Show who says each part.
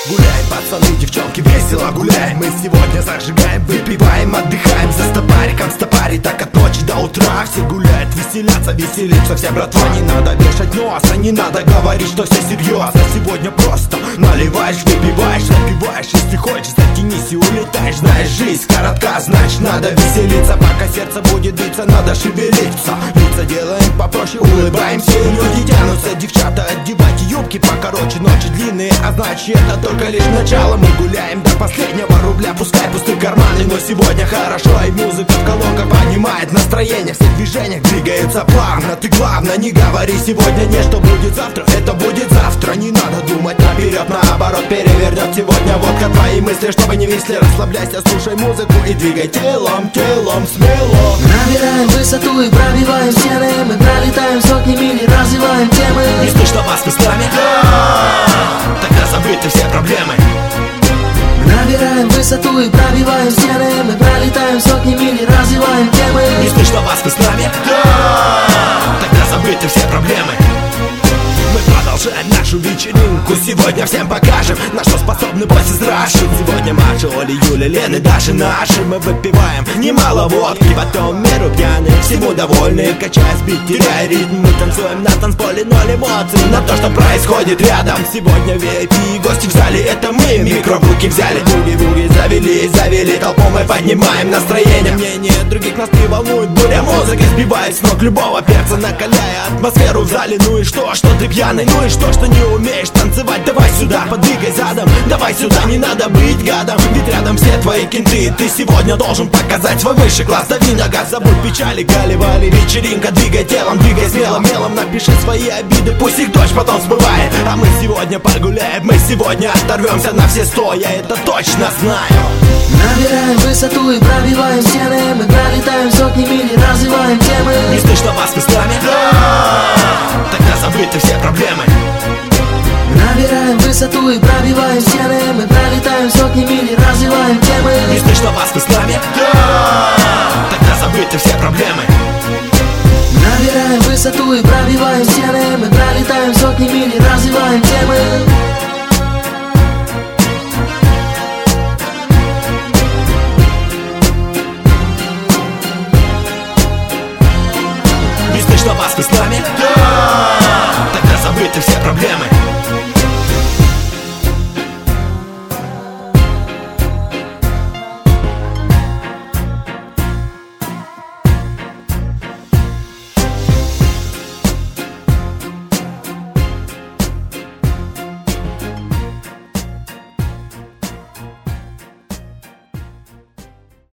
Speaker 1: Гуляем, пацаны, девчонки, весело гуляем. Мы сегодня зажигаем, выпиваем, отдыхаем. За стопариком стопарит, так от ночи до утра. Все гуляют, веселятся, веселится вся братва. Не надо вешать носа, не надо говорить, что все серьезно. Сегодня просто наливаешь, выпиваешь, отпиваешь. Если хочешь, затянись и улетаешь. Знаешь, жизнь коротка, значит надо веселиться. Пока сердце будет биться, надо шевелиться. Лица делаем попроще, улыбаемся, и люди тянутся. Девчата, одевайте юбки покороче, ночи длинные, а значит это только лишь начало. Мы гуляем до последнего рубля, пускай пусты карманы, но сегодня хорошо. И музыка в колонках поднимает настроение. Все в движениях двигаются плавно. Ты главное не говори сегодня не, что будет завтра, это будет завтра. Не надо думать наперед, наоборот перевернет сегодня водка твои мысли. Чтобы не висли, расслабляйся, слушай музыку и двигай телом, телом смело.
Speaker 2: Набираем высоту и пробиваем стены. Мы пролетаем сотни миль и развиваем темы.
Speaker 1: Не слышно вас, мы с нами? Тогда забыты все проблемы.
Speaker 2: Набираем высоту и пробиваем стены. Мы пролетаем сотни миль и развиваем темы.
Speaker 1: Не слышно вас, мы с нами? Тогда забыты все проблемы. Мы продолжаем нашу вечеринку. Сегодня всем покажем, на что способны босс из Раши. Сегодня Маша, Оля, Юля, Лена, Даша наши. Мы выпиваем немало водки, потом миру пьяны, всему довольны. Качая спид, теряя ритм, мы танцуем на танцполе, ноль эмоций на то, что происходит рядом. Сегодня VIP, гости в зале, это мы. Микро в руки взяли, буги-буги завели толпу, мы поднимаем настроение. Мнение других нас не волнует, буря музыки сбивает с ног любого перца, накаляя атмосферу в зале. Ну и что ты пьяный? Ну и что не умеешь танцевать? Давай сюда, подвигай задом, давай сюда, не надо быть гадом. Ведь рядом все твои кенты, ты сегодня должен показать свой высший класс. Дави на газ, забудь печали, галивали, вечеринка. Двигай телом, двигай смелым мелом, напиши свои обиды, пусть их дождь потом смывает. А мы сегодня погуляем, мы сегодня оторвемся на все 100, я это точно знаю.
Speaker 2: Набираем высоту и пробиваем стены. Мы пролетаем сотни миль и развиваем темы.
Speaker 1: Не слышно вас, мы с нами? Тогда забыты все проблемы.
Speaker 2: Набираем высоту и пробиваем стены. Мы пролетаем сотни миль и развиваем темы.
Speaker 1: Не слышно вас, мы с нами? Тогда забыты все проблемы.
Speaker 2: Набираем высоту и пробиваем стены. Мы пролетаем сотни миль и развиваем темы.
Speaker 1: Не слышно вас, мы с нами?